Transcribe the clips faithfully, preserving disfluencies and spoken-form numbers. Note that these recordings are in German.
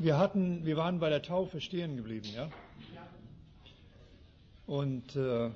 Wir hatten, wir waren bei der Taufe stehen geblieben, ja? Und äh,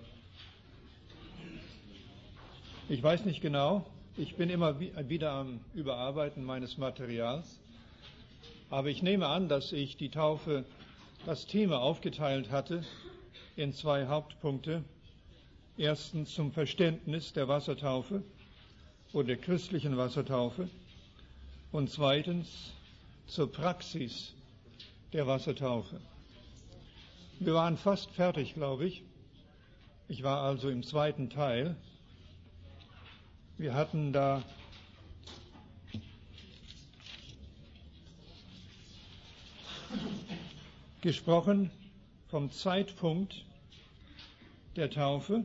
ich weiß nicht genau, ich bin immer wieder am Überarbeiten meines Materials, aber ich nehme an, dass ich die Taufe, das Thema aufgeteilt hatte in zwei Hauptpunkte. Erstens zum Verständnis der Wassertaufe oder der christlichen Wassertaufe und zweitens zur Praxis der Wassertaufe. Wir waren fast fertig, glaube ich. Ich war also im zweiten Teil. Wir hatten da gesprochen vom Zeitpunkt der Taufe.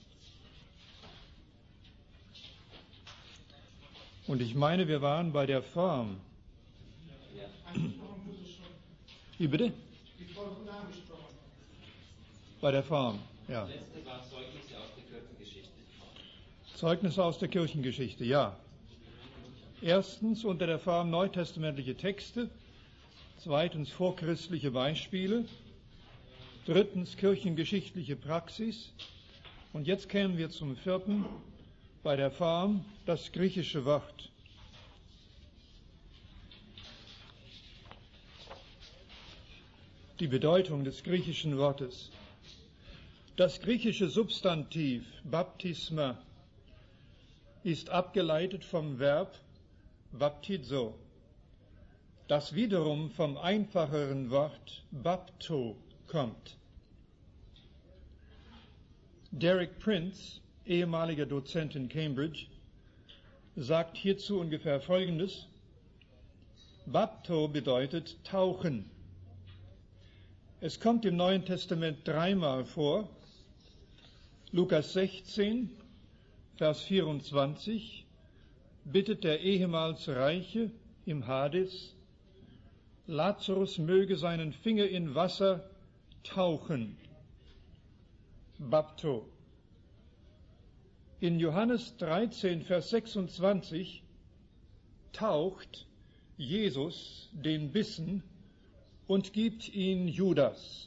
Und ich meine, wir waren bei der Form. Wie bitte? Bei der Form, ja. Das letzte war Zeugnisse aus der Kirchengeschichte. Zeugnisse aus der Kirchengeschichte, ja. Erstens unter der Form neutestamentliche Texte, zweitens vorchristliche Beispiele, drittens kirchengeschichtliche Praxis und jetzt kämen wir zum vierten, bei der Form das griechische Wort. Die Bedeutung des griechischen Wortes. Das griechische Substantiv Baptisma ist abgeleitet vom Verb baptizo, das wiederum vom einfacheren Wort bapto kommt. Derek Prince, ehemaliger Dozent in Cambridge, sagt hierzu ungefähr Folgendes: Bapto bedeutet tauchen. Es kommt im Neuen Testament dreimal vor. Lukas sechzehn, Vers vierundzwanzig, bittet der ehemals Reiche im Hades, Lazarus möge seinen Finger in Wasser tauchen. Bapto. In Johannes dreizehn, Vers sechsundzwanzig taucht Jesus den Bissen und gibt ihn Judas.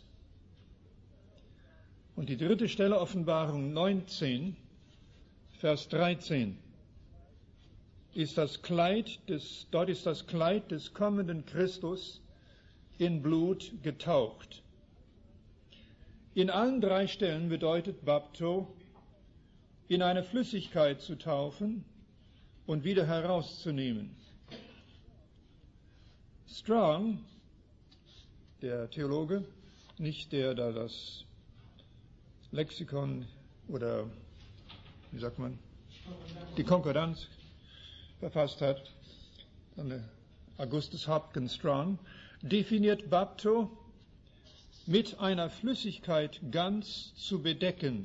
Und die dritte Stelle, Offenbarung neunzehn, Vers dreizehn, ist das Kleid des, dort ist das Kleid des kommenden Christus in Blut getaucht. In allen drei Stellen bedeutet Bapto, in eine Flüssigkeit zu taufen und wieder herauszunehmen. Strong, der Theologe, nicht der, der das Lexikon oder, wie sagt man, die Konkordanz verfasst hat, Augustus Hopkins Strong, definiert Bapto mit einer Flüssigkeit ganz zu bedecken.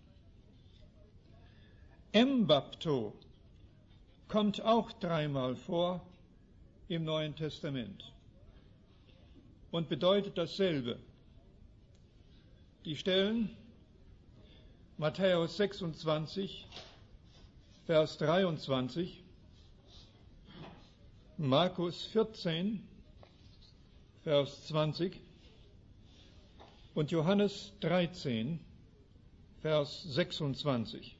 Embapto kommt auch dreimal vor im Neuen Testament und bedeutet dasselbe. Die Stellen Matthäus sechsundzwanzig, Vers dreiundzwanzig, Markus vierzehn, Vers zwanzig und Johannes dreizehn, Vers sechsundzwanzig.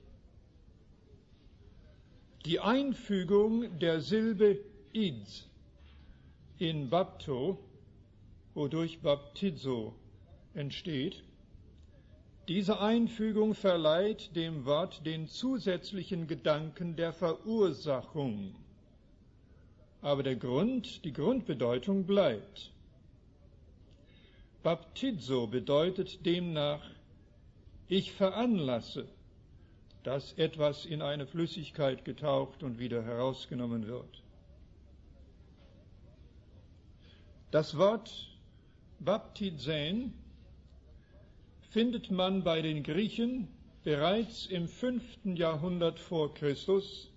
Die Einfügung der Silbe id in Bapto, wodurch Baptizo entsteht, diese Einfügung verleiht dem Wort den zusätzlichen Gedanken der Verursachung. Aber der Grund, die Grundbedeutung bleibt. Baptizo bedeutet demnach, ich veranlasse, dass etwas in eine Flüssigkeit getaucht und wieder herausgenommen wird. Das Wort Baptizen findet man bei den Griechen bereits im fünften Jahrhundert vor Christus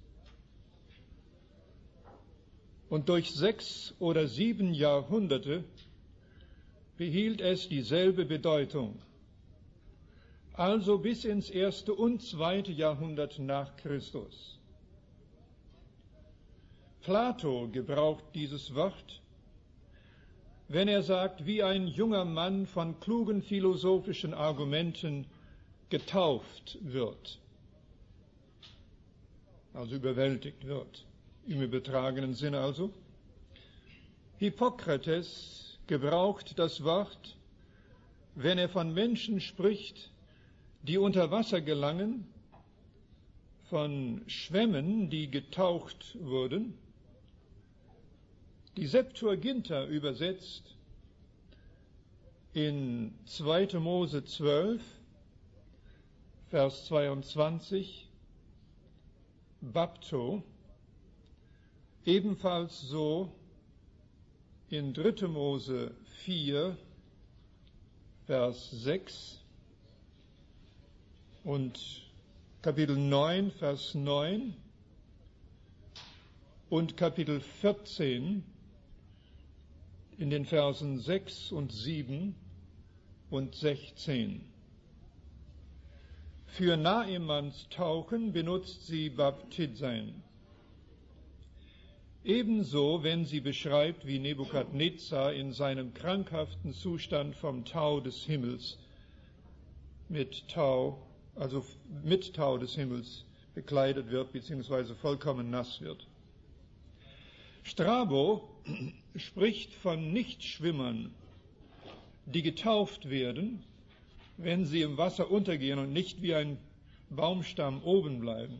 und durch sechs oder sieben Jahrhunderte behielt es dieselbe Bedeutung, also bis ins erste und zweite Jahrhundert nach Christus. Plato gebraucht dieses Wort, wenn er sagt, wie ein junger Mann von klugen philosophischen Argumenten getauft wird, also überwältigt wird, im übertragenen Sinne also. Hippokrates gebraucht das Wort, wenn er von Menschen spricht, die unter Wasser gelangen, von Schwämmen, die getaucht wurden. Die Septuaginta übersetzt in zweiter Mose zwölf, Vers zweiundzwanzig, Bapto, ebenfalls so in dritter Mose vier, Vers sechs und Kapitel neun, Vers neun und Kapitel vierzehn in den Versen sechs und sieben und sechzehn. Für Naaimans Tauchen benutzt sie Baptizein. Ebenso, wenn sie beschreibt, wie Nebukadnezar in seinem krankhaften Zustand vom Tau des Himmels mit Tau, also mit Tau des Himmels bekleidet wird, beziehungsweise vollkommen nass wird. Strabo spricht von Nichtschwimmern, die getauft werden, wenn sie im Wasser untergehen und nicht wie ein Baumstamm oben bleiben.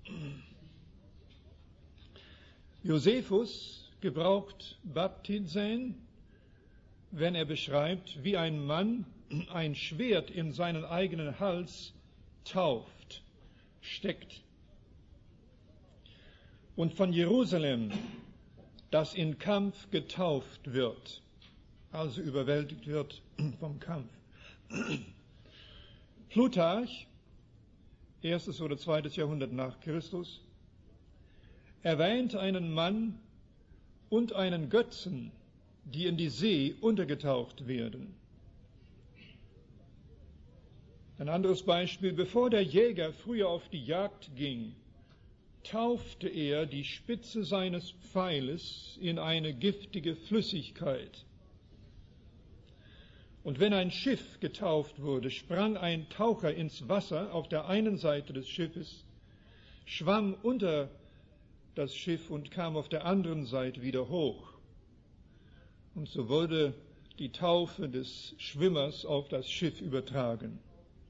Josephus gebraucht Baptizein, wenn er beschreibt, wie ein Mann ein Schwert in seinen eigenen Hals tauft, steckt. Und von Jerusalem, das in Kampf getauft wird, also überwältigt wird vom Kampf. Plutarch, erstes oder zweites Jahrhundert nach Christus, erwähnt einen Mann und einen Götzen, die in die See untergetaucht werden. Ein anderes Beispiel: Bevor der Jäger früher auf die Jagd ging, taufte er die Spitze seines Pfeiles in eine giftige Flüssigkeit. Und wenn ein Schiff getauft wurde, sprang ein Taucher ins Wasser auf der einen Seite des Schiffes, schwamm unter das Schiff und kam auf der anderen Seite wieder hoch. Und so wurde die Taufe des Schwimmers auf das Schiff übertragen.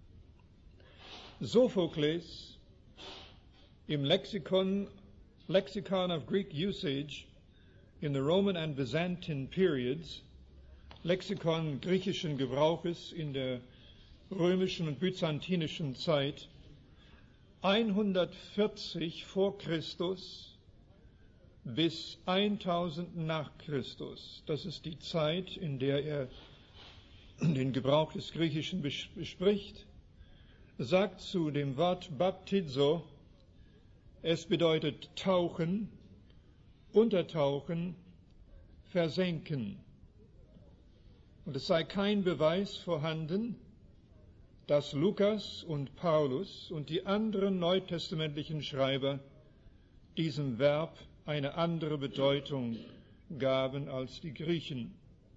Sophokles im Lexicon, Lexicon of Greek Usage in the Roman and Byzantine Periods, Lexikon griechischen Gebrauches in der römischen und byzantinischen Zeit, hundertvierzig vor Christus bis tausend nach Christus. Das ist die Zeit, in der er den Gebrauch des Griechischen bespricht. Sagt zu dem Wort Baptizo, es bedeutet tauchen, untertauchen, versenken. Und es sei kein Beweis vorhanden, dass Lukas und Paulus und die anderen neutestamentlichen Schreiber diesem Verb eine andere Bedeutung gaben als die Griechen.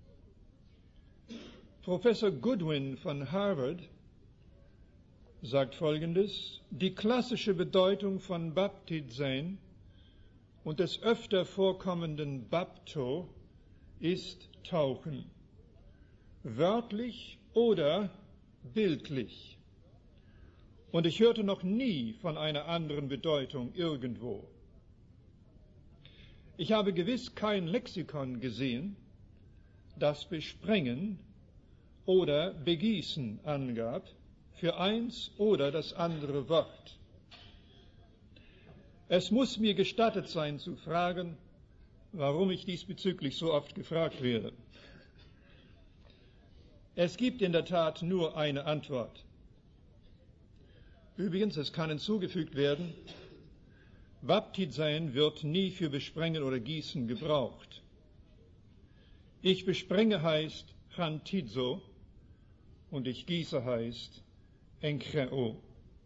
Professor Goodwin von Harvard sagt Folgendes: Die klassische Bedeutung von Baptizein und des öfter vorkommenden Bapto ist Tauchen, wörtlich oder bildlich. Und ich hörte noch nie von einer anderen Bedeutung irgendwo. Ich habe gewiss kein Lexikon gesehen, das Besprengen oder Begießen angab für eins oder das andere Wort. Es muss mir gestattet sein zu fragen, warum ich diesbezüglich so oft gefragt werde. Es gibt in der Tat nur eine Antwort. Übrigens, es kann hinzugefügt werden, Baptizein wird nie für Besprengen oder Gießen gebraucht. Ich besprenge heißt Chantizo und ich gieße heißt Enkreo.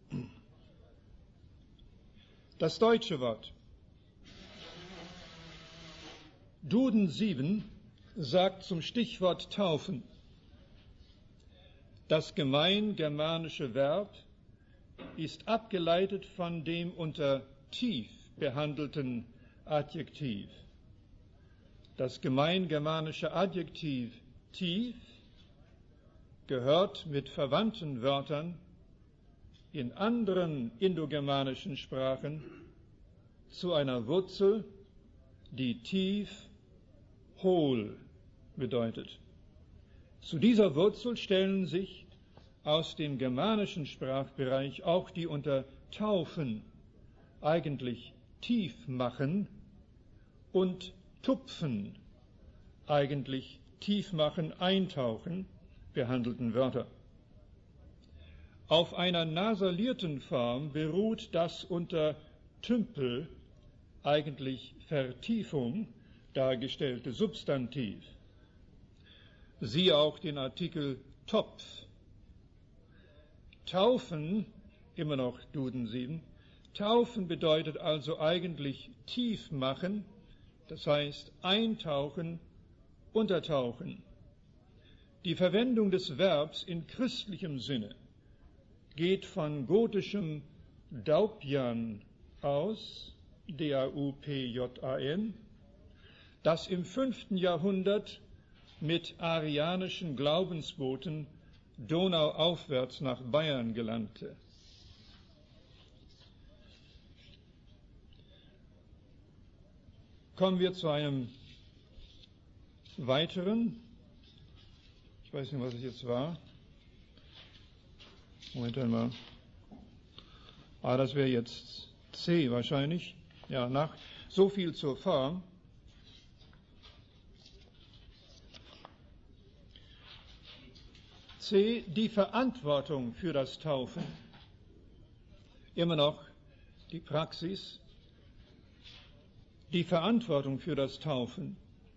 Das deutsche Wort. Duden sieben, sagt zum Stichwort Taufen: Das gemein-germanische Verb ist abgeleitet von dem unter tief behandelten Adjektiv. Das gemein-germanische Adjektiv tief gehört mit verwandten Wörtern in anderen indogermanischen Sprachen zu einer Wurzel, die tief, hohl bedeutet. Zu dieser Wurzel stellen sich aus dem germanischen Sprachbereich auch die unter Taufen, eigentlich tief machen, und Tupfen, eigentlich tief machen, eintauchen, behandelten Wörter. Auf einer nasalierten Form beruht das unter Tümpel, eigentlich Vertiefung, dargestellte Substantiv. Siehe auch den Artikel Topf. Taufen, immer noch Duden sieben, Taufen bedeutet also eigentlich tief machen, das heißt eintauchen, untertauchen. Die Verwendung des Verbs in christlichem Sinne geht von gotischem Daupjan aus, D A U P J A N, das im fünften Jahrhundert mit arianischen Glaubensboten donauaufwärts nach Bayern gelangte. Kommen wir zu einem weiteren, ich weiß nicht, was es jetzt war. Moment einmal. Ah, das wäre jetzt C wahrscheinlich. Ja, nach so viel zur Form. C, die Verantwortung für das Taufen. Immer noch die Praxis. Die Verantwortung für das Taufen.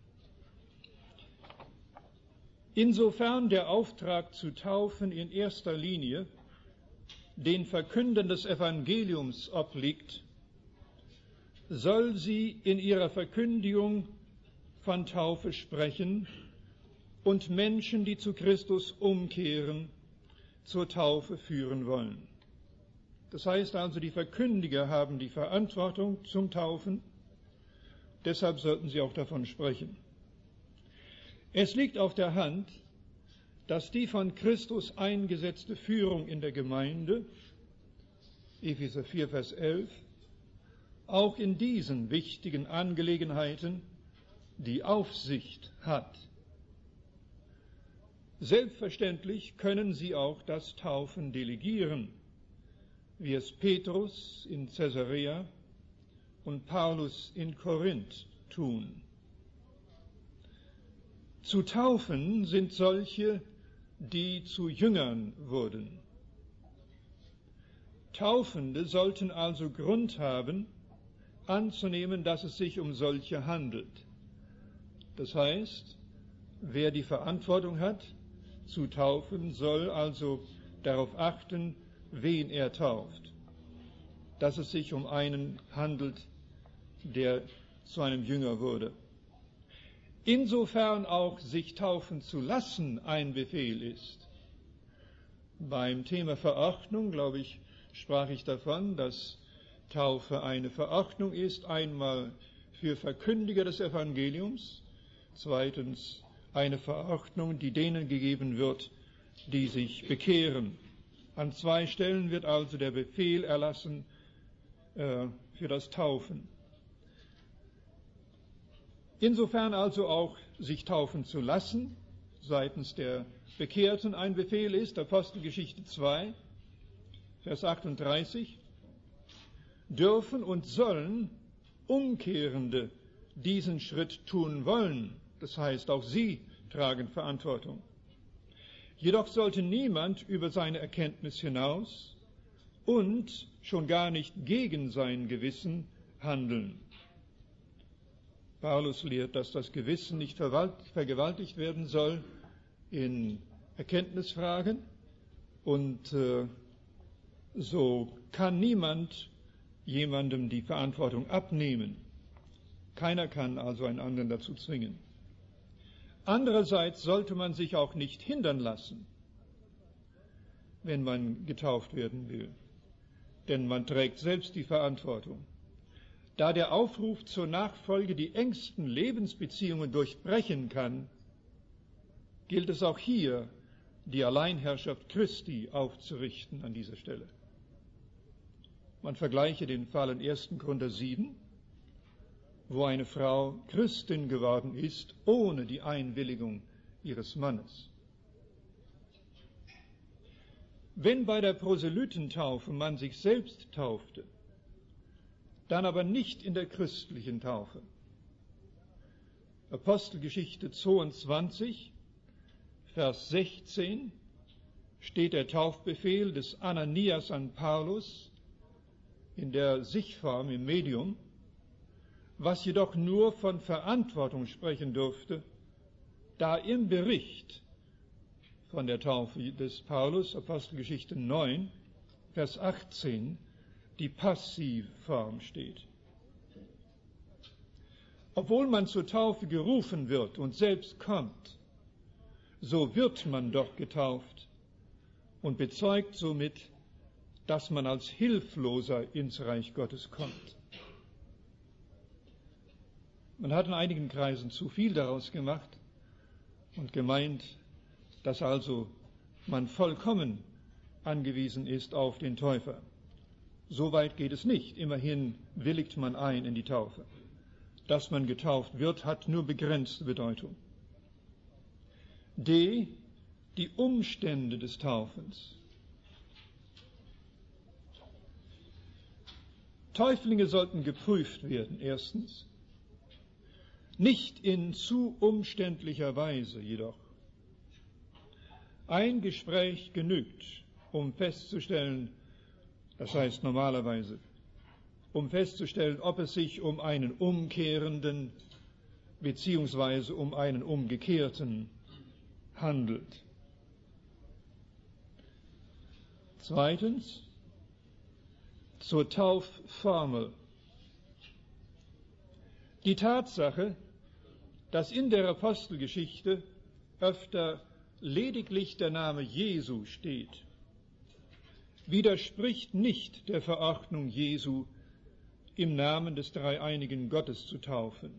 Insofern der Auftrag zu taufen in erster Linie den Verkündern des Evangeliums obliegt, soll sie in ihrer Verkündigung von Taufe sprechen und Menschen, die zu Christus umkehren, zur Taufe führen wollen. Das heißt also, die Verkündiger haben die Verantwortung zum Taufen, deshalb sollten sie auch davon sprechen. Es liegt auf der Hand, dass die von Christus eingesetzte Führung in der Gemeinde, Epheser vier, Vers elf, auch in diesen wichtigen Angelegenheiten die Aufsicht hat. Selbstverständlich können sie auch das Taufen delegieren, wie es Petrus in Caesarea und Paulus in Korinth tun. Zu taufen sind solche, die zu Jüngern wurden. Taufende sollten also Grund haben, anzunehmen, dass es sich um solche handelt. Das heißt, wer die Verantwortung hat, zu taufen, soll also darauf achten, wen er tauft, dass es sich um einen handelt, der zu einem Jünger wurde. Insofern auch sich taufen zu lassen ein Befehl ist. Beim Thema Verordnung, glaube ich, sprach ich davon, dass Taufe eine Verordnung ist, einmal für Verkündiger des Evangeliums, zweitens eine Verordnung, die denen gegeben wird, die sich bekehren. An zwei Stellen wird also der Befehl erlassen äh, für das Taufen. Insofern also auch sich taufen zu lassen, seitens der Bekehrten ein Befehl ist, Apostelgeschichte zwei, Vers achtunddreißig, dürfen und sollen Umkehrende diesen Schritt tun wollen. Das heißt, auch sie tragen Verantwortung. Jedoch sollte niemand über seine Erkenntnis hinaus und schon gar nicht gegen sein Gewissen handeln. Paulus lehrt, dass das Gewissen nicht vergewaltigt werden soll in Erkenntnisfragen, und äh, so kann niemand jemandem die Verantwortung abnehmen. Keiner kann also einen anderen dazu zwingen. Andererseits sollte man sich auch nicht hindern lassen, wenn man getauft werden will, denn man trägt selbst die Verantwortung. Da der Aufruf zur Nachfolge die engsten Lebensbeziehungen durchbrechen kann, gilt es auch hier, die Alleinherrschaft Christi aufzurichten an dieser Stelle. Man vergleiche den Fall in ersten Korinther sieben, wo eine Frau Christin geworden ist, ohne die Einwilligung ihres Mannes. Wenn bei der Proselytentaufe man sich selbst taufte, dann aber nicht in der christlichen Taufe. Apostelgeschichte zweiundzwanzig, Vers sechzehn steht der Taufbefehl des Ananias an Paulus in der Sichform im Medium, was jedoch nur von Verantwortung sprechen dürfte, da im Bericht von der Taufe des Paulus, Apostelgeschichte neun, Vers achtzehn, die Passivform steht. Obwohl man zur Taufe gerufen wird und selbst kommt, so wird man doch getauft und bezeugt somit, dass man als Hilfloser ins Reich Gottes kommt. Man hat in einigen Kreisen zu viel daraus gemacht und gemeint, dass also man vollkommen angewiesen ist auf den Täufer. So weit geht es nicht. Immerhin willigt man ein in die Taufe. Dass man getauft wird, hat nur begrenzte Bedeutung. D. Die Umstände des Taufens. Täuflinge sollten geprüft werden, erstens. Nicht in zu umständlicher Weise jedoch. Ein Gespräch genügt, um festzustellen, das heißt normalerweise, um festzustellen, ob es sich um einen Umkehrenden beziehungsweise um einen Umgekehrten handelt. Zweitens, zur Taufformel. Die Tatsache, dass in der Apostelgeschichte öfter lediglich der Name Jesu steht, widerspricht nicht der Verordnung Jesu, im Namen des dreieinigen Gottes zu taufen.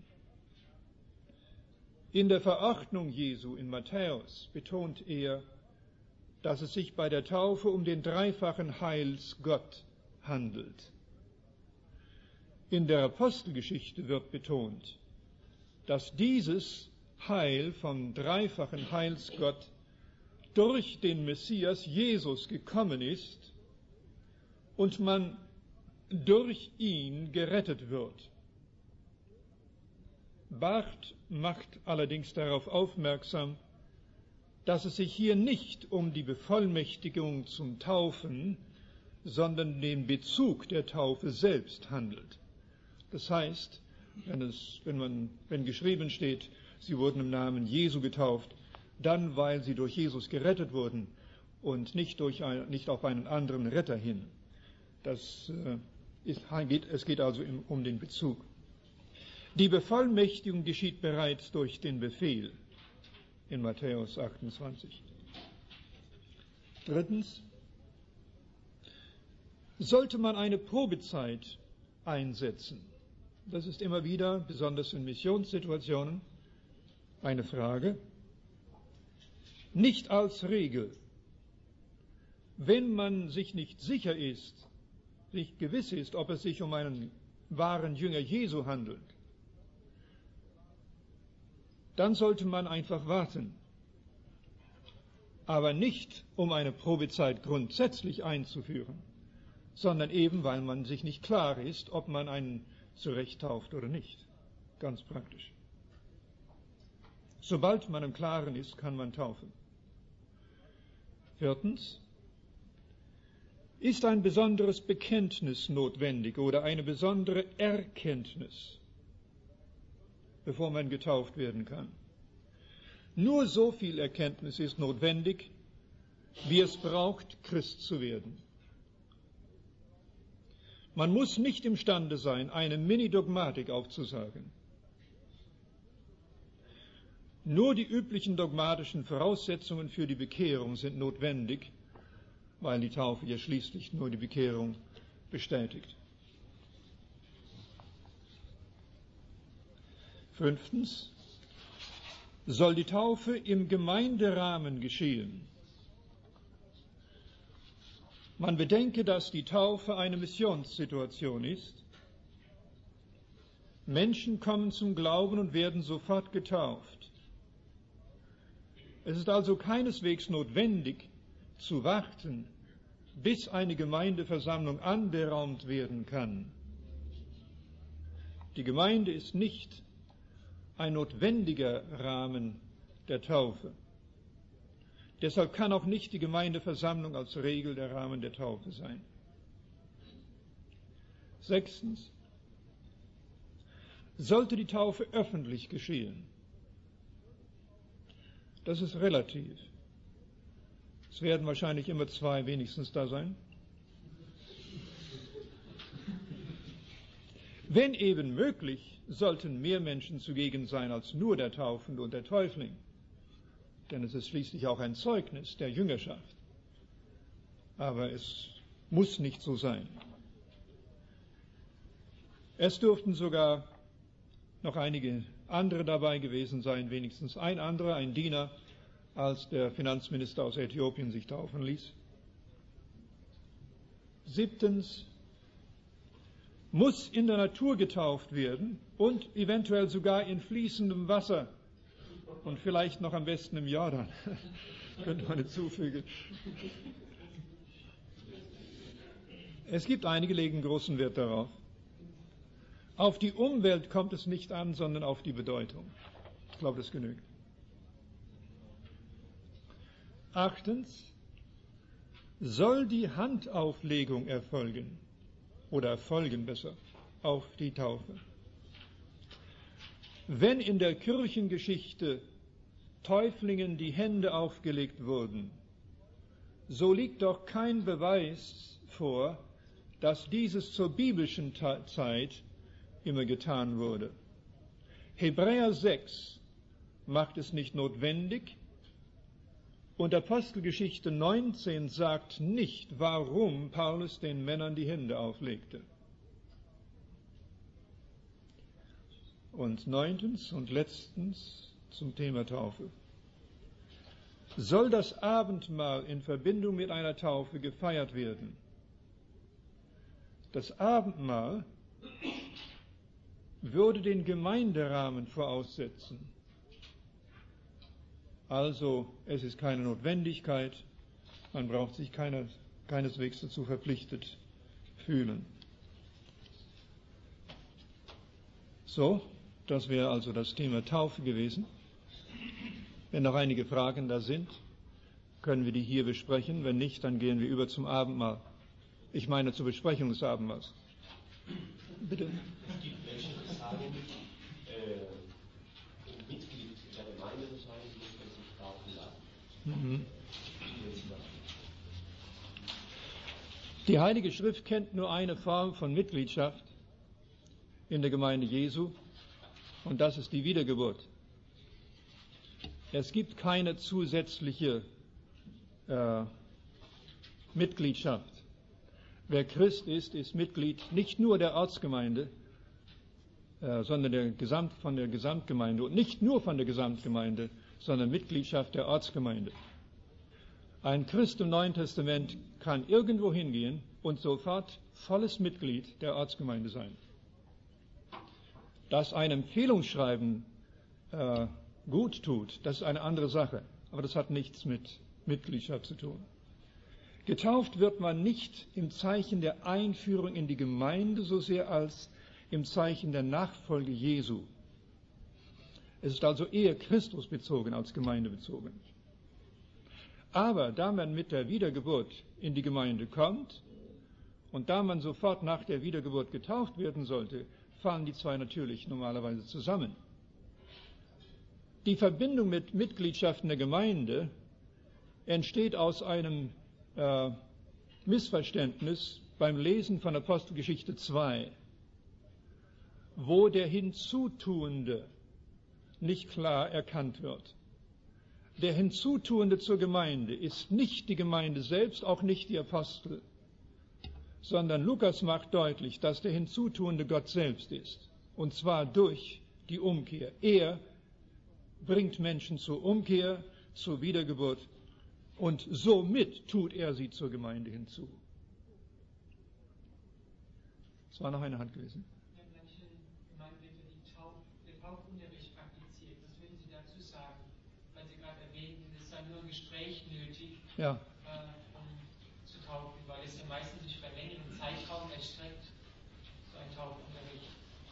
In der Verordnung Jesu in Matthäus betont er, dass es sich bei der Taufe um den dreifachen Heilsgott handelt. In der Apostelgeschichte wird betont, dass dieses Heil vom dreifachen Heilsgott durch den Messias Jesus gekommen ist und man durch ihn gerettet wird. Barth macht allerdings darauf aufmerksam, dass es sich hier nicht um die Bevollmächtigung zum Taufen, sondern den Bezug der Taufe selbst handelt. Das heißt, wenn, es, wenn, man, wenn geschrieben steht, sie wurden im Namen Jesu getauft, dann weil sie durch Jesus gerettet wurden und nicht, durch ein, nicht auf einen anderen Retter hin. Das, äh, ist, geht, es geht also im, um den Bezug. Die Bevollmächtigung geschieht bereits durch den Befehl in Matthäus achtundzwanzig. Drittens, sollte man eine Probezeit einsetzen. Das ist immer wieder, besonders in Missionssituationen, eine Frage. Nicht als Regel. Wenn man sich nicht sicher ist, nicht gewiss ist, ob es sich um einen wahren Jünger Jesu handelt, dann sollte man einfach warten. Aber nicht, um eine Probezeit grundsätzlich einzuführen, sondern eben, weil man sich nicht klar ist, ob man einen zurecht tauft oder nicht. Ganz praktisch. Sobald man im Klaren ist, kann man taufen. Viertens, ist ein besonderes Bekenntnis notwendig oder eine besondere Erkenntnis, bevor man getauft werden kann. Nur so viel Erkenntnis ist notwendig, wie es braucht, Christ zu werden. Man muss nicht imstande sein, eine Mini-Dogmatik aufzusagen. Nur die üblichen dogmatischen Voraussetzungen für die Bekehrung sind notwendig, weil die Taufe ja schließlich nur die Bekehrung bestätigt. Fünftens soll die Taufe im Gemeinderahmen geschehen. Man bedenke, dass die Taufe eine Missionssituation ist. Menschen kommen zum Glauben und werden sofort getauft. Es ist also keineswegs notwendig zu warten, bis eine Gemeindeversammlung anberaumt werden kann. Die Gemeinde ist nicht ein notwendiger Rahmen der Taufe. Deshalb kann auch nicht die Gemeindeversammlung als Regel der Rahmen der Taufe sein. Sechstens, sollte die Taufe öffentlich geschehen. Das ist relativ. Es werden wahrscheinlich immer zwei wenigstens da sein. Wenn eben möglich, sollten mehr Menschen zugegen sein als nur der Taufende und der Täufling. Denn es ist schließlich auch ein Zeugnis der Jüngerschaft. Aber es muss nicht so sein. Es dürften sogar noch einige andere dabei gewesen sein, wenigstens ein anderer, ein Diener, als der Finanzminister aus Äthiopien sich taufen ließ. Siebtens, muss in der Natur getauft werden und eventuell sogar in fließendem Wasser und vielleicht noch am besten im Jordan, könnte man hinzufügen. Es gibt einige, die legen großen Wert darauf. Auf die Umwelt kommt es nicht an, sondern auf die Bedeutung. Ich glaube, das genügt. Achtens, soll die Handauflegung erfolgen, oder erfolgen besser, auf die Taufe. Wenn in der Kirchengeschichte Täuflingen die Hände aufgelegt wurden, so liegt doch kein Beweis vor, dass dieses zur biblischen Zeit immer getan wurde. Hebräer sechs macht es nicht notwendig und Apostelgeschichte neunzehn sagt nicht, warum Paulus den Männern die Hände auflegte. Und neuntens und letztens zum Thema Taufe. Soll das Abendmahl in Verbindung mit einer Taufe gefeiert werden? Das Abendmahl würde den Gemeinderahmen voraussetzen. Also es ist keine Notwendigkeit, man braucht sich keiner, keineswegs dazu verpflichtet fühlen. So, das wäre also das Thema Taufe gewesen. Wenn noch einige Fragen da sind, können wir die hier besprechen. Wenn nicht, dann gehen wir über zum Abendmahl. Ich meine zur Besprechung des Abendmahls. Bitte. Es gibt Menschen, die sagen, äh, um Mitglied der Gemeinde zu sein, muss man sich taufen lassen. Mhm. Die Heilige Schrift kennt nur eine Form von Mitgliedschaft in der Gemeinde Jesu, und das ist die Wiedergeburt. Es gibt keine zusätzliche äh, Mitgliedschaft. Wer Christ ist, ist Mitglied nicht nur der Ortsgemeinde, äh, sondern der Gesamt, von der Gesamtgemeinde. Und nicht nur von der Gesamtgemeinde, sondern Mitgliedschaft der Ortsgemeinde. Ein Christ im Neuen Testament kann irgendwo hingehen und sofort volles Mitglied der Ortsgemeinde sein. Dass ein Empfehlungsschreiben äh, gut tut, das ist eine andere Sache. Aber das hat nichts mit Mitgliedschaft zu tun. Getauft wird man nicht im Zeichen der Einführung in die Gemeinde so sehr als im Zeichen der Nachfolge Jesu. Es ist also eher Christus bezogen als Gemeinde bezogen. Aber da man mit der Wiedergeburt in die Gemeinde kommt und da man sofort nach der Wiedergeburt getauft werden sollte, fallen die zwei natürlich normalerweise zusammen. Die Verbindung mit Mitgliedschaften der Gemeinde entsteht aus einem äh, Missverständnis beim Lesen von Apostelgeschichte zwei, wo der Hinzutuende nicht klar erkannt wird. Der Hinzutuende zur Gemeinde ist nicht die Gemeinde selbst, auch nicht die Apostel, sondern Lukas macht deutlich, dass der Hinzutuende Gott selbst ist, und zwar durch die Umkehr. Er bringt Menschen zur Umkehr, zur Wiedergeburt, und somit tut er sie zur Gemeinde hinzu. Es war noch eine Hand gewesen. Ja, manche Gemeinden wird die Tauf, der Taufunterricht praktiziert. Was würden Sie dazu sagen? Weil Sie gerade erwähnten, es sei nur ein Gespräch nötig, Ja. äh, um zu taufen, weil es ja meistens sich über einen längeren Zeitraum erstreckt, so ein Taufunterricht.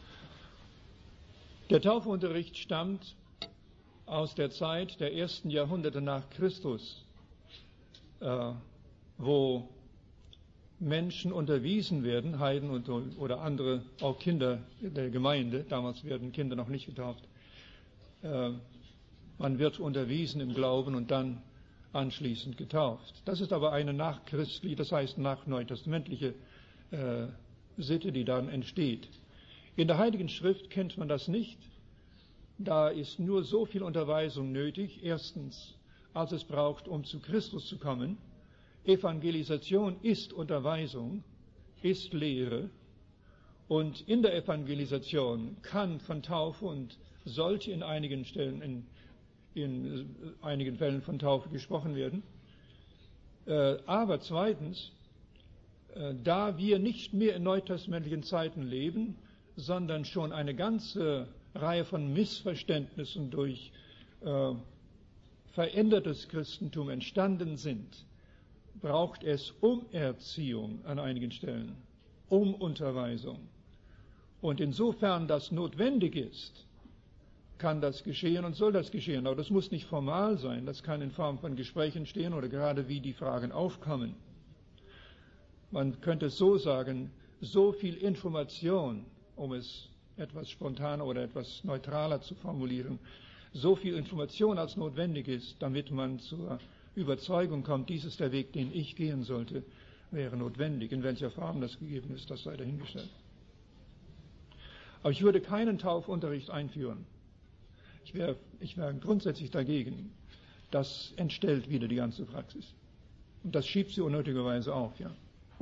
Der Taufunterricht stammt aus der Zeit der ersten Jahrhunderte nach Christus, äh, wo Menschen unterwiesen werden, Heiden und, oder andere, auch Kinder der Gemeinde, damals werden Kinder noch nicht getauft. Äh, man wird unterwiesen im Glauben und dann anschließend getauft. Das ist aber eine nachchristliche, das heißt nachneutestamentliche äh, Sitte, die dann entsteht. In der Heiligen Schrift kennt man das nicht. Da ist nur so viel Unterweisung nötig. Erstens, als es braucht, um zu Christus zu kommen. Evangelisation ist Unterweisung, ist Lehre. Und in der Evangelisation kann von Taufe und sollte in einigen Stellen, in, in einigen Fällen von Taufe gesprochen werden. Äh, aber zweitens, äh, da wir nicht mehr in neutestamentlichen Zeiten leben, sondern schon eine ganze Reihe von Missverständnissen durch äh, verändertes Christentum entstanden sind, braucht es Umerziehung an einigen Stellen, Umunterweisung. Und insofern das notwendig ist, kann das geschehen und soll das geschehen. Aber das muss nicht formal sein, das kann in Form von Gesprächen stehen oder gerade wie die Fragen aufkommen. Man könnte es so sagen, so viel Information, um es etwas spontaner oder etwas neutraler zu formulieren, so viel Information als notwendig ist, damit man zur Überzeugung kommt, dies ist der Weg, den ich gehen sollte, wäre notwendig. In welcher Form das gegeben ist, das sei dahingestellt. Aber ich würde keinen Taufunterricht einführen. Ich wäre, ich wäre grundsätzlich dagegen. Das entstellt wieder die ganze Praxis. Und das schiebt sie unnötigerweise auf, ja.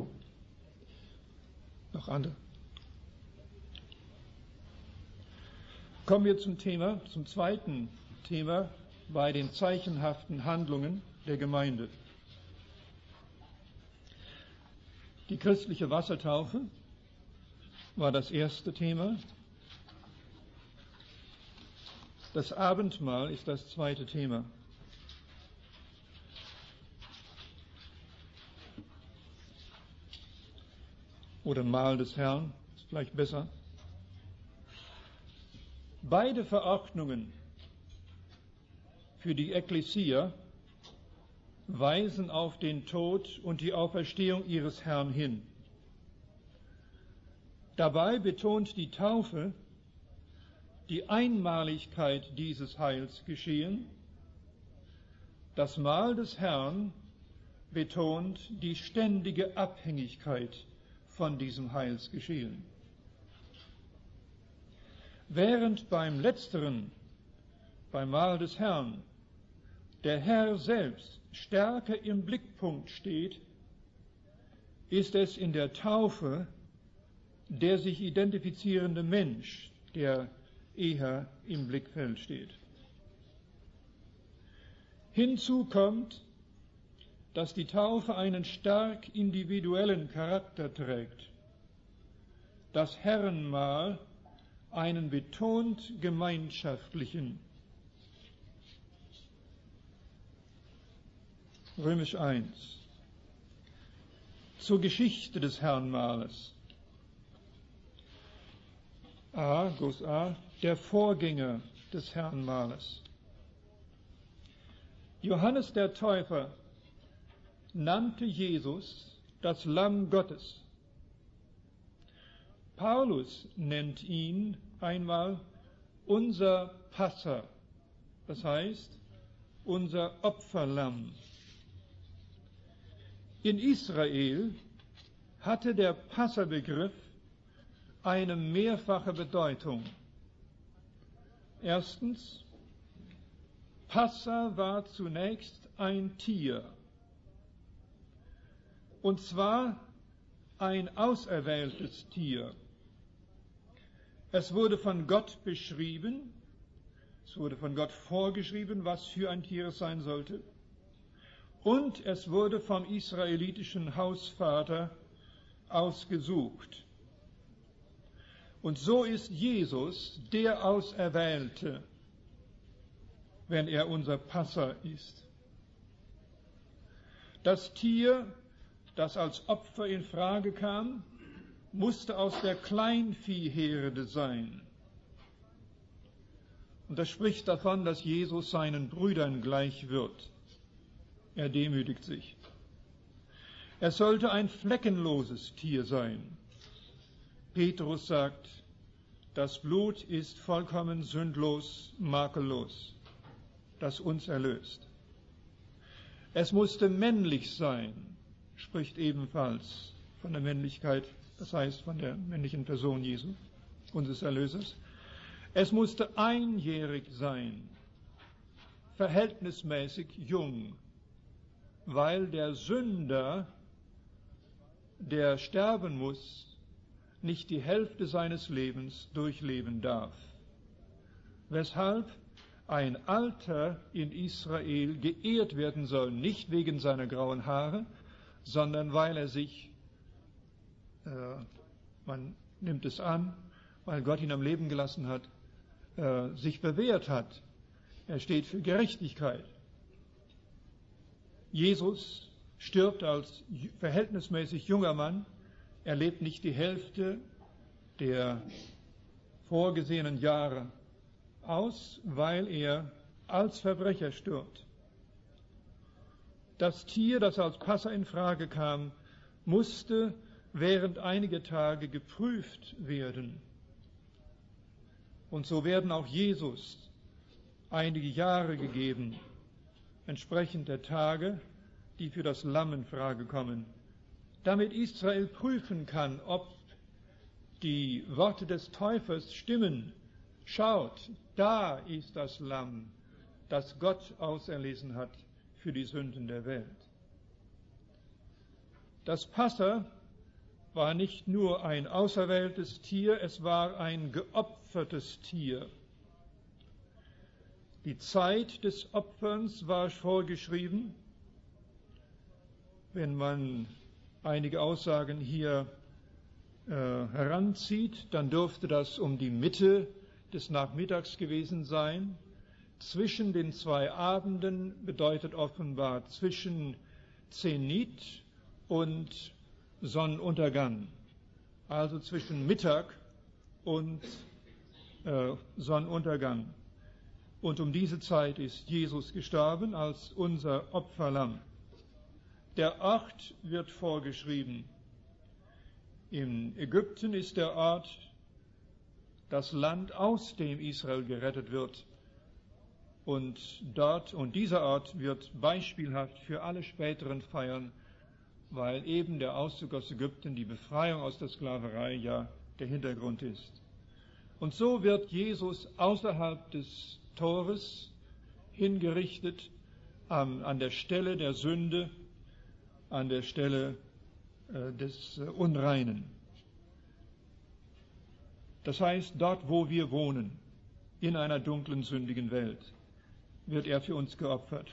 Noch andere? Kommen wir zum Thema, zum zweiten Thema bei den zeichenhaften Handlungen der Gemeinde. Die christliche Wassertaufe war das erste Thema. Das Abendmahl ist das zweite Thema. Oder Mahl des Herrn, ist vielleicht besser. Beide Verordnungen für die Ekklesia weisen auf den Tod und die Auferstehung ihres Herrn hin. Dabei betont die Taufe die Einmaligkeit dieses Heilsgeschehen. Das Mahl des Herrn betont die ständige Abhängigkeit von diesem Heilsgeschehen. Während beim Letzteren, beim Mahl des Herrn, der Herr selbst stärker im Blickpunkt steht, ist es in der Taufe der sich identifizierende Mensch, der eher im Blickfeld steht. Hinzu kommt, dass die Taufe einen stark individuellen Charakter trägt. Das Herrenmahl einen betont gemeinschaftlichen. Römisch eins. Zur Geschichte des Herrenmahles. A, groß A, der Vorgänger des Herrenmahles. Johannes der Täufer nannte Jesus das Lamm Gottes. Paulus nennt ihn einmal unser Passa, das heißt unser Opferlamm. In Israel hatte der Passa-Begriff eine mehrfache Bedeutung. Erstens, Passa war zunächst ein Tier, und zwar ein auserwähltes Tier. Es wurde von Gott beschrieben, es wurde von Gott vorgeschrieben, was für ein Tier es sein sollte, und es wurde vom israelitischen Hausvater ausgesucht. Und so ist Jesus der Auserwählte, wenn er unser Passa ist. Das Tier, das als Opfer in Frage kam, musste aus der Kleinviehherde sein. Und das spricht davon, dass Jesus seinen Brüdern gleich wird. Er demütigt sich. Er sollte ein fleckenloses Tier sein. Petrus sagt, das Blut ist vollkommen sündlos, makellos, das uns erlöst. Es musste männlich sein, spricht ebenfalls von der Männlichkeit, das heißt von der männlichen Person Jesu, unseres Erlösers. Es musste einjährig sein, verhältnismäßig jung, weil der Sünder, der sterben muss, nicht die Hälfte seines Lebens durchleben darf. Weshalb ein Alter in Israel geehrt werden soll, nicht wegen seiner grauen Haare, sondern weil er sich, äh, man nimmt es an, weil Gott ihn am Leben gelassen hat, äh, sich bewährt hat. Er steht für Gerechtigkeit. Jesus stirbt als verhältnismäßig junger Mann. Er lebt nicht die Hälfte der vorgesehenen Jahre aus, weil er als Verbrecher stirbt. Das Tier, das als Passa in Frage kam, musste während einiger Tage geprüft werden. Und so werden auch Jesus einige Jahre gegeben, entsprechend der Tage, die für das Lamm in Frage kommen, damit Israel prüfen kann, ob die Worte des Täufers stimmen. Schaut, da ist das Lamm, das Gott auserlesen hat für die Sünden der Welt. Das Passa war nicht nur ein auserwähltes Tier, es war ein geopfertes Tier. Die Zeit des Opferns war vorgeschrieben. Wenn man einige Aussagen hier äh, heranzieht, dann dürfte das um die Mitte des Nachmittags gewesen sein. Zwischen den zwei Abenden bedeutet offenbar zwischen Zenit und Sonnenuntergang, also zwischen Mittag und äh, Sonnenuntergang. Und um diese Zeit ist Jesus gestorben als unser Opferlamm. Der Ort wird vorgeschrieben. In Ägypten ist der Ort das Land, aus dem Israel gerettet wird. Und dort, und dieser Ort wird beispielhaft für alle späteren Feiern, weil eben der Auszug aus Ägypten, die Befreiung aus der Sklaverei ja der Hintergrund ist. Und so wird Jesus außerhalb des Tores hingerichtet, an, an der Stelle der Sünde, an der Stelle äh, des äh, Unreinen. Das heißt, dort, wo wir wohnen, in einer dunklen, sündigen Welt, wird er für uns geopfert.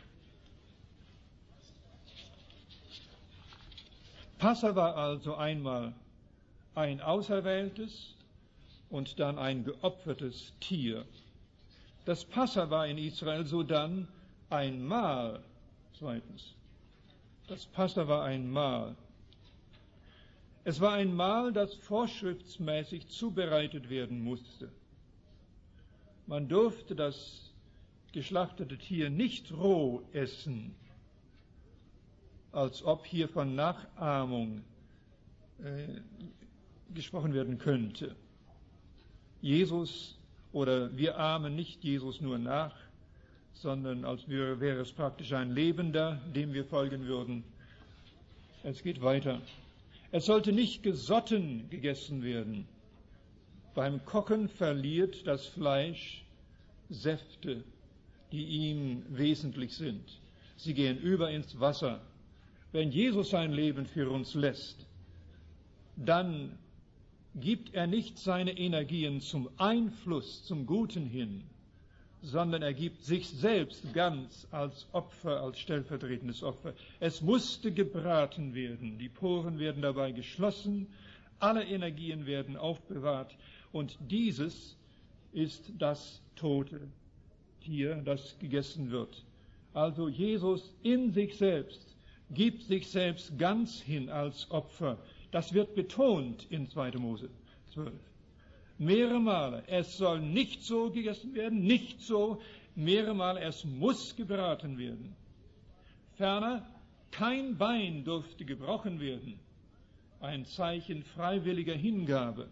Passa war also einmal ein auserwähltes und dann ein geopfertes Tier. Das Passa war in Israel sodann ein Mahl, zweitens. Das Passa war ein Mahl. Es war ein Mahl, das vorschriftsmäßig zubereitet werden musste. Man durfte das geschlachtete Tier nicht roh essen, als ob hier von Nachahmung äh, gesprochen werden könnte. Jesus, oder wir ahmen nicht Jesus nur nach, sondern als wäre, wäre es praktisch ein Lebender, dem wir folgen würden. Es geht weiter. Es sollte nicht gesotten gegessen werden. Beim Kochen verliert das Fleisch Säfte, die ihm wesentlich sind. Sie gehen über ins Wasser. Wenn Jesus sein Leben für uns lässt, dann gibt er nicht seine Energien zum Einfluss, zum Guten hin, sondern er gibt sich selbst ganz als Opfer, als stellvertretendes Opfer. Es musste gebraten werden, die Poren werden dabei geschlossen, alle Energien werden aufbewahrt und dieses ist das tote Tier, das gegessen wird. Also Jesus in sich selbst gibt sich selbst ganz hin als Opfer. Das wird betont in zweiter Mose zwölf. Mehrere Male. Es soll nicht so gegessen werden, nicht so. Mehrere Male. Es muss gebraten werden. Ferner, kein Bein durfte gebrochen werden. Ein Zeichen freiwilliger Hingabe.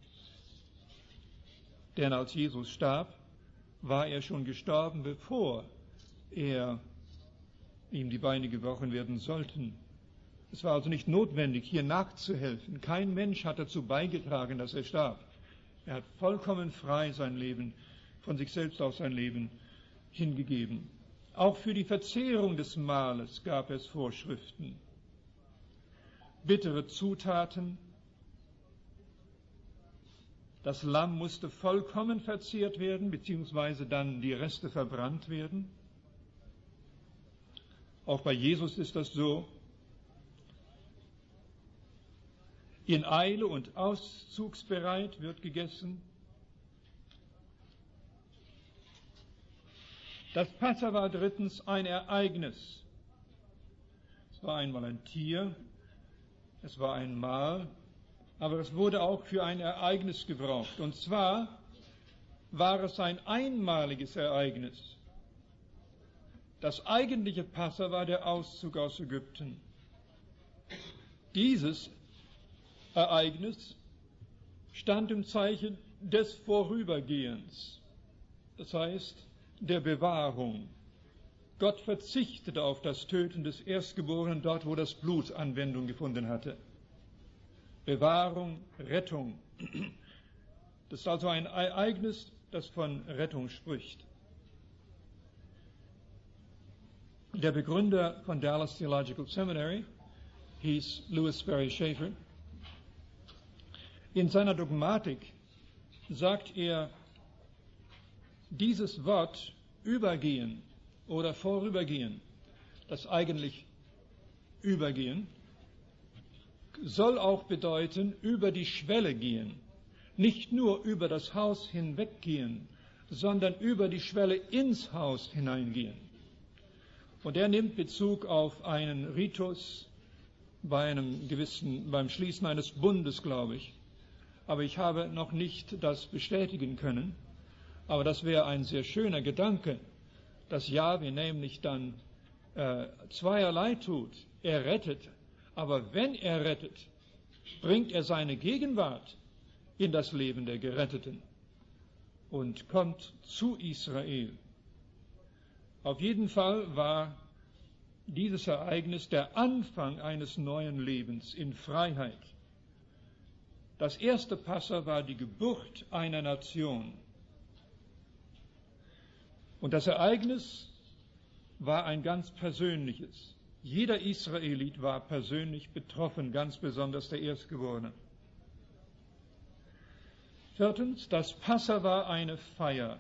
Denn als Jesus starb, war er schon gestorben, bevor er ihm die Beine gebrochen werden sollten. Es war also nicht notwendig, hier nachzuhelfen. Kein Mensch hat dazu beigetragen, dass er starb. Er hat vollkommen frei sein Leben, von sich selbst aus sein Leben hingegeben. Auch für die Verzehrung des Mahles gab es Vorschriften. Bittere Zutaten. Das Lamm musste vollkommen verzehrt werden, beziehungsweise dann die Reste verbrannt werden. Auch bei Jesus ist das so. In Eile und auszugsbereit wird gegessen. Das Passa war drittens ein Ereignis. Es war einmal ein Tier, es war ein Mahl, aber es wurde auch für ein Ereignis gebraucht. Und zwar war es ein einmaliges Ereignis. Das eigentliche Passa war der Auszug aus Ägypten. Dieses Ereignis stand im Zeichen des Vorübergehens, das heißt der Bewahrung. Gott verzichtete auf das Töten des Erstgeborenen dort, wo das Blut Anwendung gefunden hatte. Bewahrung, Rettung. Das ist also ein Ereignis, das von Rettung spricht. Der Begründer von Dallas Theological Seminary hieß Louis Sperry Chafer. In seiner Dogmatik sagt er, dieses Wort übergehen oder vorübergehen, das eigentlich übergehen, soll auch bedeuten, über die Schwelle gehen. Nicht nur über das Haus hinweggehen, sondern über die Schwelle ins Haus hineingehen. Und er nimmt Bezug auf einen Ritus bei einem gewissen, beim Schließen eines Bundes, glaube ich. Aber ich habe noch nicht das bestätigen können. Aber das wäre ein sehr schöner Gedanke, dass Jahwe nämlich dann äh, zweierlei tut. Er rettet, aber wenn er rettet, bringt er seine Gegenwart in das Leben der Geretteten und kommt zu Israel. Auf jeden Fall war dieses Ereignis der Anfang eines neuen Lebens in Freiheit. Das erste Passa war die Geburt einer Nation. Und das Ereignis war ein ganz persönliches. Jeder Israelit war persönlich betroffen, ganz besonders der Erstgeborene. Viertens, das Passa war eine Feier.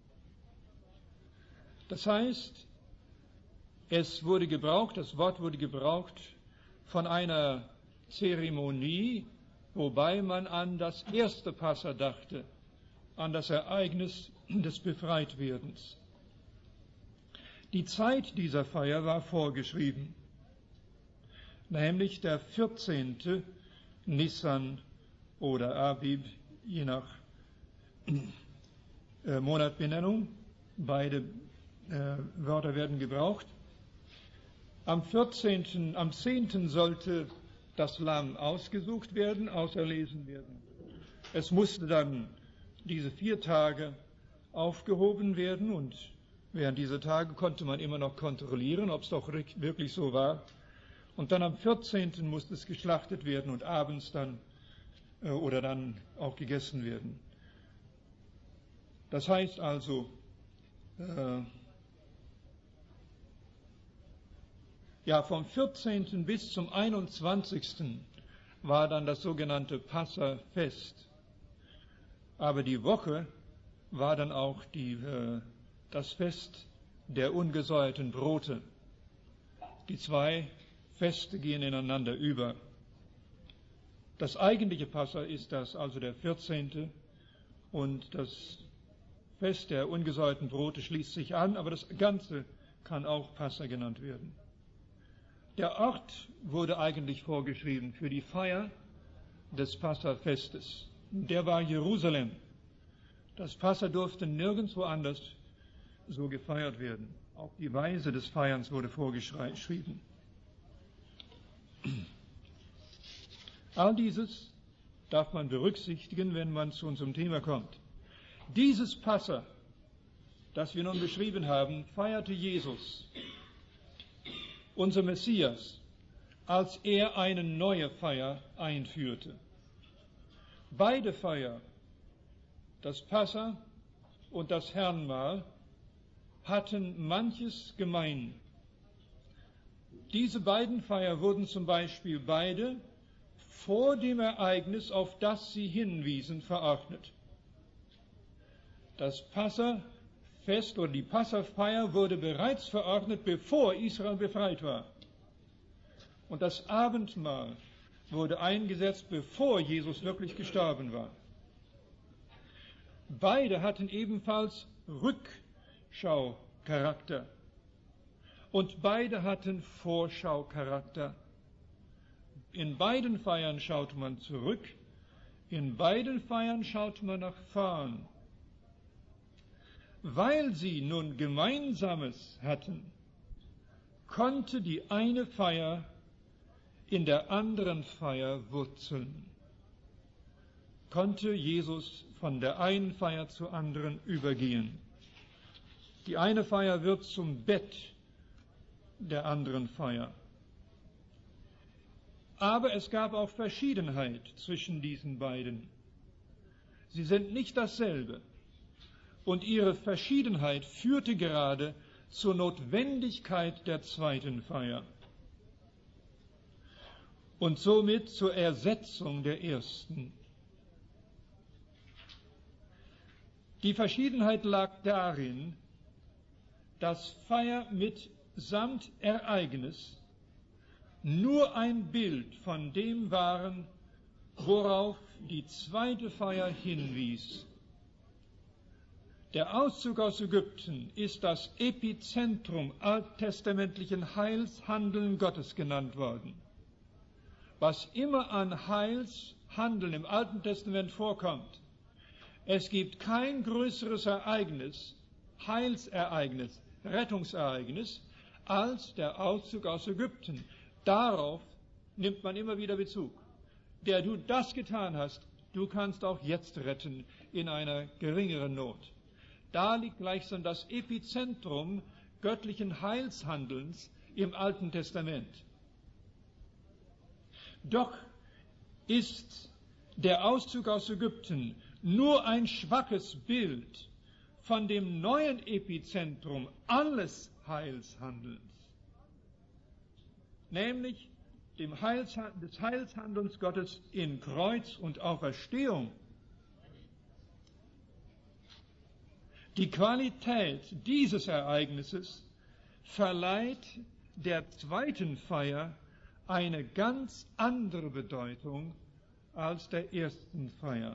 Das heißt, es wurde gebraucht, das Wort wurde gebraucht von einer Zeremonie, wobei man an das erste Passa dachte, an das Ereignis des Befreitwerdens. Die Zeit dieser Feier war vorgeschrieben, nämlich der vierzehnte Nissan oder Abib, je nach äh, Monatbenennung. Beide äh, Wörter werden gebraucht. Am vierzehnten, am zehnten sollte das Lamm ausgesucht werden, auserlesen werden. Es musste dann diese vier Tage aufgehoben werden und während dieser Tage konnte man immer noch kontrollieren, ob es doch wirklich so war. Und dann am vierzehnten musste es geschlachtet werden und abends dann äh, oder dann auch gegessen werden. Das heißt also, äh, ja, vom vierzehnten bis zum einundzwanzigsten war dann das sogenannte Passafest. Aber die Woche war dann auch die, äh, das Fest der ungesäuerten Brote. Die zwei Feste gehen ineinander über. Das eigentliche Passa ist das, also der vierzehnte und das Fest der ungesäuerten Brote schließt sich an, aber das Ganze kann auch Passa genannt werden. Der Ort wurde eigentlich vorgeschrieben für die Feier des Passafestes. Der war Jerusalem. Das Passa durfte nirgendwo anders so gefeiert werden. Auch die Weise des Feierns wurde vorgeschrieben. All dieses darf man berücksichtigen, wenn man zu unserem Thema kommt. Dieses Passa, das wir nun beschrieben haben, feierte Jesus, unser Messias, als er eine neue Feier einführte. Beide Feier, das Passa und das Herrnmahl, hatten manches gemein. Diese beiden Feier wurden zum Beispiel beide vor dem Ereignis, auf das sie hinwiesen, verordnet. Das Passafest oder die Passafeier wurde bereits verordnet, bevor Israel befreit war. Und das Abendmahl wurde eingesetzt, bevor Jesus wirklich gestorben war. Beide hatten ebenfalls Rückschaucharakter und beide hatten Vorschaucharakter. In beiden Feiern schaute man zurück, in beiden Feiern schaute man nach vorn. Weil sie nun Gemeinsames hatten, konnte die eine Feier in der anderen Feier wurzeln. Konnte Jesus von der einen Feier zur anderen übergehen. Die eine Feier wird zum Bett der anderen Feier. Aber es gab auch Verschiedenheit zwischen diesen beiden. Sie sind nicht dasselbe. Und ihre Verschiedenheit führte gerade zur Notwendigkeit der zweiten Feier und somit zur Ersetzung der ersten. Die Verschiedenheit lag darin, dass Feier mitsamt Ereignis nur ein Bild von dem waren, worauf die zweite Feier hinwies. Der Auszug aus Ägypten ist das Epizentrum alttestamentlichen Heilshandeln Gottes genannt worden. Was immer an Heilshandeln im Alten Testament vorkommt, es gibt kein größeres Ereignis, Heilsereignis, Rettungsereignis, als der Auszug aus Ägypten. Darauf nimmt man immer wieder Bezug. Der du das getan hast, du kannst auch jetzt retten in einer geringeren Not. Da liegt gleichsam das Epizentrum göttlichen Heilshandelns im Alten Testament. Doch ist der Auszug aus Ägypten nur ein schwaches Bild von dem neuen Epizentrum alles Heilshandelns, nämlich dem Heils, des Heilshandelns Gottes in Kreuz und Auferstehung. Die Qualität dieses Ereignisses verleiht der zweiten Feier eine ganz andere Bedeutung als der ersten Feier.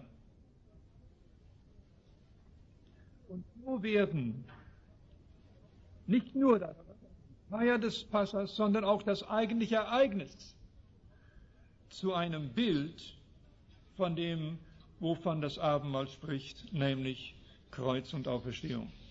Und so werden nicht nur die Feier des Passas, sondern auch das eigentliche Ereignis zu einem Bild von dem, wovon das Abendmahl spricht, nämlich Kreuz und Auferstehung.